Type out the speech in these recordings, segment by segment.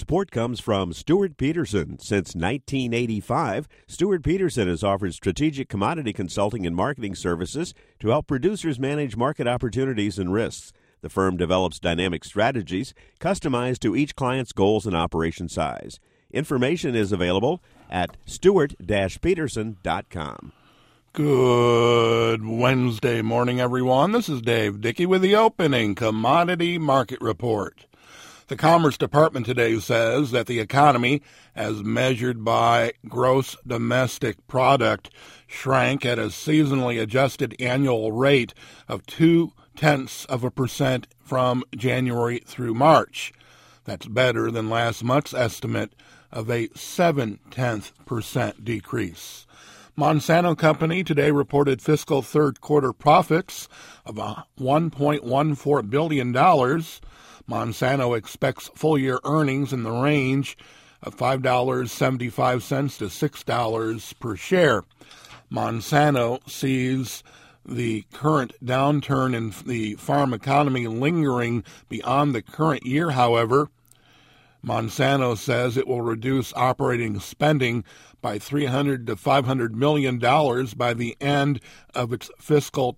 Support comes from Stuart Peterson. Since 1985, Stuart Peterson has offered strategic commodity consulting and marketing services to help producers manage market opportunities and risks. The firm develops dynamic strategies customized to each client's goals and operation size. Information is available at stewart-peterson.com. Good Wednesday morning, everyone. This is Dave Dickey with the opening commodity market report. The Commerce Department today says that the economy, as measured by gross domestic product, shrank at a seasonally adjusted annual rate of 0.2% from January through March. That's better than last month's estimate of a 0.7% decrease. Monsanto Company today reported fiscal third quarter profits of $1.14 billion. Monsanto expects full-year earnings in the range of $5.75 to $6 per share. Monsanto sees the current downturn in the farm economy lingering beyond the current year, however. Monsanto says it will reduce operating spending by $300 to $500 million by the end of its fiscal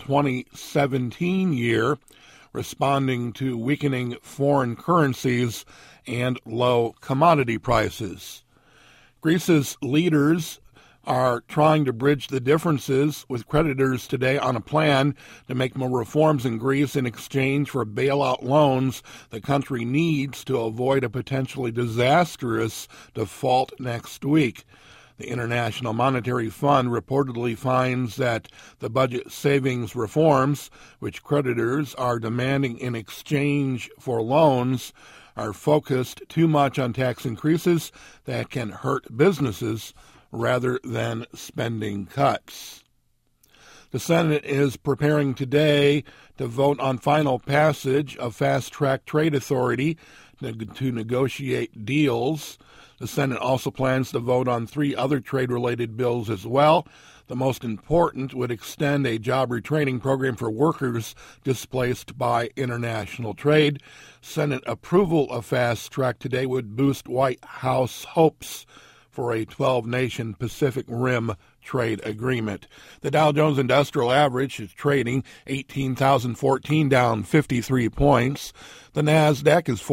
2017 year, responding to weakening foreign currencies and low commodity prices. Greece's leaders are trying to bridge the differences with creditors today on a plan to make more reforms in Greece in exchange for bailout loans the country needs to avoid a potentially disastrous default next week. The International Monetary Fund reportedly finds that the budget savings reforms, which creditors are demanding in exchange for loans, are focused too much on tax increases that can hurt businesses rather than spending cuts. The Senate is preparing today to vote on final passage of fast-track trade authority to negotiate deals. The Senate also plans to vote on 3 other trade-related bills as well. The most important would extend a job retraining program for workers displaced by international trade. Senate approval of fast track today would boost White House hopes for a 12-nation Pacific Rim trade agreement. The Dow Jones Industrial Average is trading 18,014, down 53 points. The NASDAQ is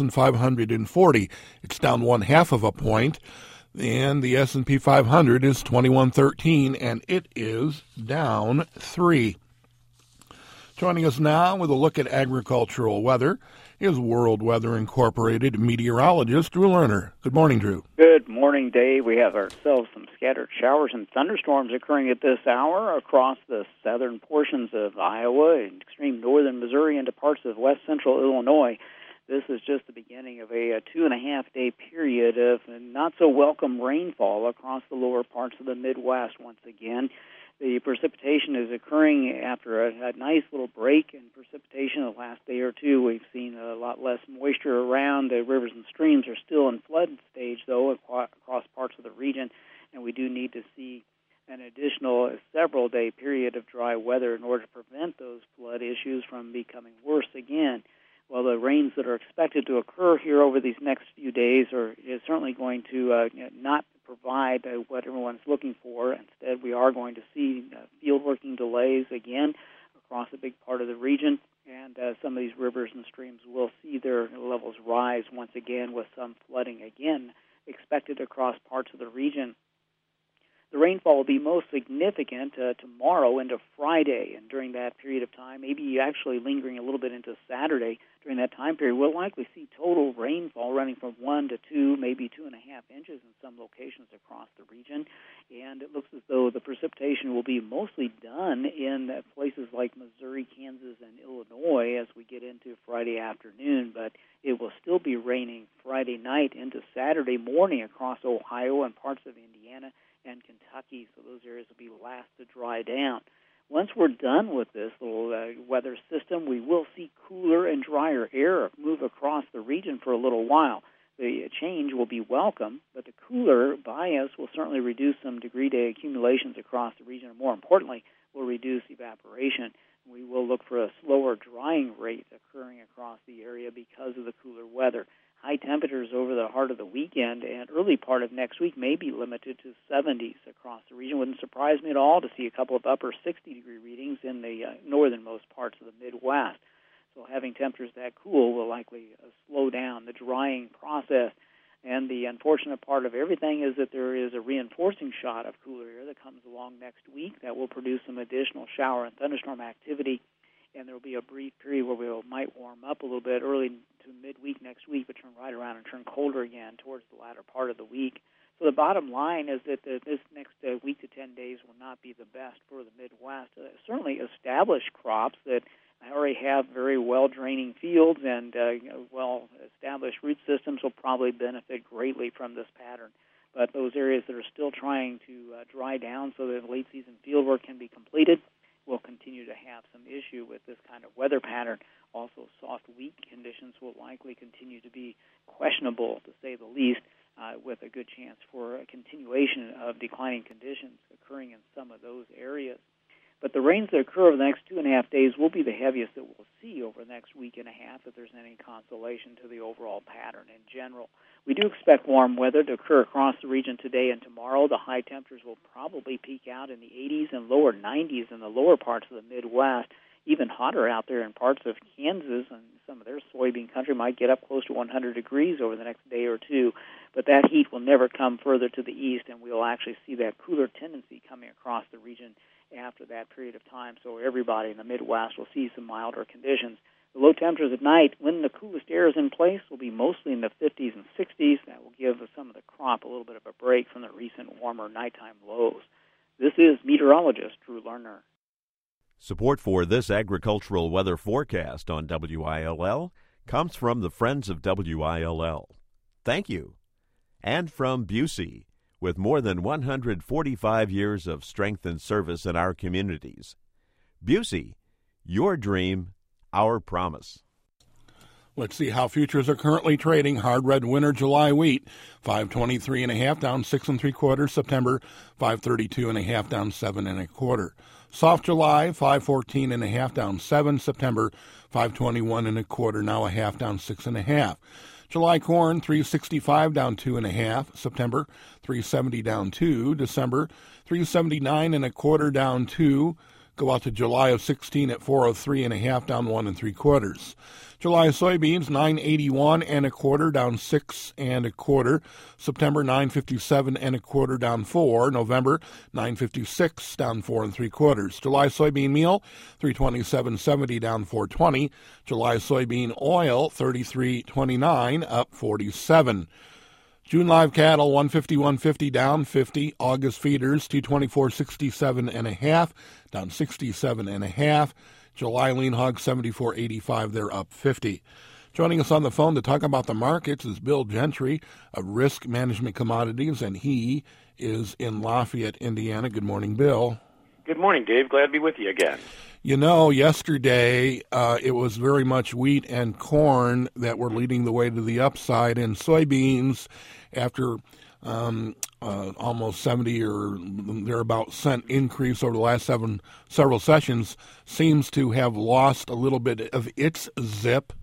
4,540. It's down 0.5 of a point. And the S&P 500 is 2113, and it is down 3. Joining us now with a look at agricultural weather is World Weather Incorporated meteorologist Drew Lerner. Good morning, Drew. Good morning, Dave. We have ourselves some scattered showers and thunderstorms occurring at this hour across the southern portions of Iowa and extreme northern Missouri into parts of west central Illinois. This is just the beginning of a 2.5-day period of not-so-welcome rainfall across the lower parts of the Midwest once again. The precipitation is occurring after a nice little break in precipitation the last day or two. We've seen a lot less moisture around. The rivers and streams are still in flood stage, though, across parts of the region, and we do need to see an additional several-day period of dry weather in order to prevent those flood issues from becoming worse again. Well, the rains that are expected to occur here over these next few days is certainly going to not provide what everyone's looking for. Instead, we are going to see field working delays again across a big part of the region, and some of these rivers and streams will see their levels rise once again, with some flooding again expected across parts of the region. The rainfall will be most significant tomorrow into Friday, and during that period of time, maybe actually lingering a little bit into Saturday. During that time period, we'll likely see total rainfall running from 1 to 2, maybe 2.5 inches in some locations across the region, and it looks as though the precipitation will be mostly done in places like Missouri, Kansas, and Illinois as we get into Friday afternoon, but it will still be raining Friday night into Saturday morning across Ohio and parts of Indiana and Kentucky, so those areas will be last to dry down. Once we're done with this little weather system, we will see cooler and drier air move across the region for a little while. The change will be welcome, but the cooler bias will certainly reduce some degree-day accumulations across the region, and more importantly, will reduce evaporation. We will look for a slower drying rate occurring across the area because of the cooler weather. High temperatures over the heart of the weekend and early part of next week may be limited to 70s across the region. Wouldn't surprise me at all to see a couple of upper 60-degree readings in the northernmost parts of the Midwest. So having temperatures that cool will likely slow down the drying process. And the unfortunate part of everything is that there is a reinforcing shot of cooler air that comes along next week that will produce some additional shower and thunderstorm activity. And there will be a brief period where we might warm up a little bit early to midweek next week, but turn right around and turn colder again towards the latter part of the week. So the bottom line is that this next week to 10 days will not be the best for the Midwest. Certainly established crops that already have very well-draining fields and well-established root systems will probably benefit greatly from this pattern. But those areas that are still trying to dry down so that late-season field work can be completed will continue to have some issue with this kind of weather pattern. Also, soft, weak conditions will likely continue to be questionable, to say the least, with a good chance for a continuation of declining conditions occurring in some of those areas. But the rains that occur over the next 2.5 days will be the heaviest that we'll see over the next week and a half, if there's any consolation to the overall pattern in general. We do expect warm weather to occur across the region today and tomorrow. The high temperatures will probably peak out in the 80s and lower 90s in the lower parts of the Midwest. Even hotter out there in parts of Kansas, and some of their soybean country might get up close to 100 degrees over the next day or two. But that heat will never come further to the east, and we'll actually see that cooler tendency coming across the region after that period of time. So everybody in the Midwest will see some milder conditions. The low temperatures at night, when the coolest air is in place, will be mostly in the 50s and 60s. That will give some of the crop a little bit of a break from the recent warmer nighttime lows. This is meteorologist Drew Lerner. Support for this agricultural weather forecast on WILL comes from the Friends of WILL. Thank you. And from Busey, with more than 145 years of strength and service in our communities. Busey, your dream, our promise. Let's see how futures are currently trading. Hard red winter July wheat, 523.5 down 6 3/4. September, 532.5 down 7 1/4. Soft July, 514.5 down 7. September, 521 1/4. Now a half down 6 1/2. July corn, 365 down 2 1/2. September, 370 down 2. December, 379 1/4 down 2. Go out to July of 16 at 403.5 down 1 3/4. July soybeans 981 1/4 down 6 1/4. September 957 1/4 down 4. November 956 down 4 3/4. July soybean meal 327.70 down 420. July soybean oil 33.29 up 47. June live cattle 151.50 down 50. August feeders 224.67 1/2 down 67 1/2. July lean hog 74.85, they're up 50. Joining us on the phone to talk about the markets is Bill Gentry of Risk Management Commodities, and he is in Lafayette, Indiana. Good morning, Bill. Good morning, Dave. Glad to be with you again. You know, yesterday it was very much wheat and corn that were leading the way to the upside, and soybeans, after almost 70 or thereabout cent increase over the last several sessions, seems to have lost a little bit of its zip.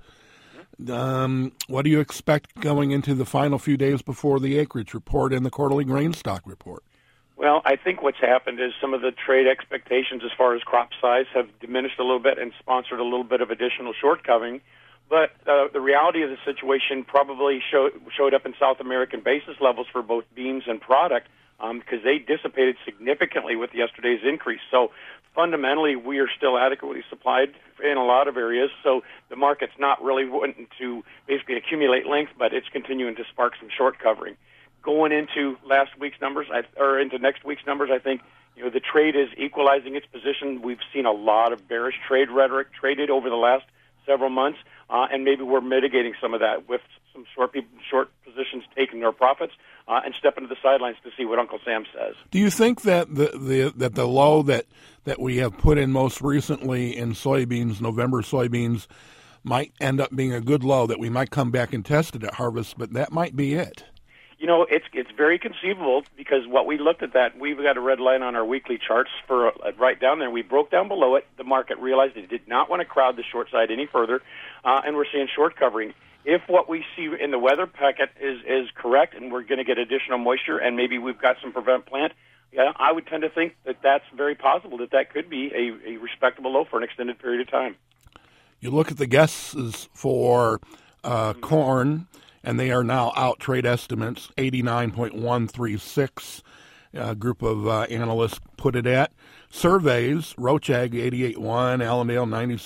What do you expect going into the final few days before the acreage report and the quarterly grain stock report? Well, I think what's happened is some of the trade expectations as far as crop size have diminished a little bit and sponsored a little bit of additional short covering. But the reality of the situation probably showed up in South American basis levels for both beans and product because they dissipated significantly with yesterday's increase. So fundamentally, we are still adequately supplied in a lot of areas. So the market's not really wanting to basically accumulate length, but it's continuing to spark some short covering. Going into last week's numbers, or into next week's numbers, I think the trade is equalizing its position. We've seen a lot of bearish trade rhetoric traded over the last several months, and maybe we're mitigating some of that with some short positions taking their profits and stepping to the sidelines to see what Uncle Sam says. Do you think that the low that we have put in most recently in soybeans, November soybeans, might end up being a good low, that we might come back and test it at harvest, but that might be it? It's very conceivable because what we looked at that, we've got a red line on our weekly charts for right down there. We broke down below it. The market realized it did not want to crowd the short side any further, and we're seeing short covering. If what we see in the weather packet is correct and we're going to get additional moisture and maybe we've got some prevent plant, yeah, I would tend to think that that's very possible, that could be a respectable low for an extended period of time. You look at the guesses for corn, and they are now out, trade estimates, 89.136. A group of analysts put it at. Surveys, Rochag 88.1, Allendale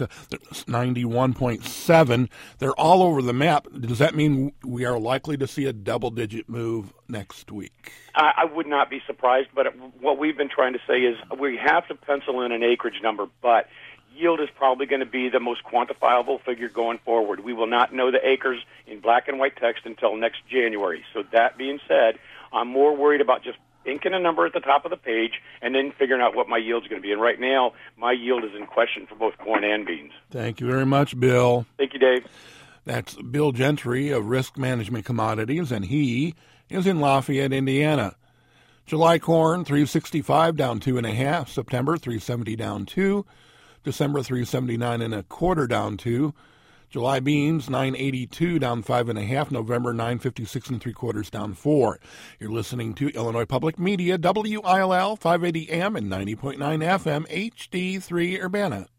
91.7. They're all over the map. Does that mean we are likely to see a double-digit move next week? I would not be surprised, but what we've been trying to say is we have to pencil in an acreage number, but yield is probably going to be the most quantifiable figure going forward. We will not know the acres in black and white text until next January. So that being said, I'm more worried about just inking a number at the top of the page and then figuring out what my yield's going to be. And right now, my yield is in question for both corn and beans. Thank you very much, Bill. Thank you, Dave. That's Bill Gentry of Risk Management Commodities, and he is in Lafayette, Indiana. July corn, 365 down 2.5. September, 370 down 2. December, 379 1/4 down 2. July beans, 982 down 5.5. November, 956 3/4 down 4. You're listening to Illinois Public Media, WILL 580 AM and 90.9 FM, HD3 Urbana.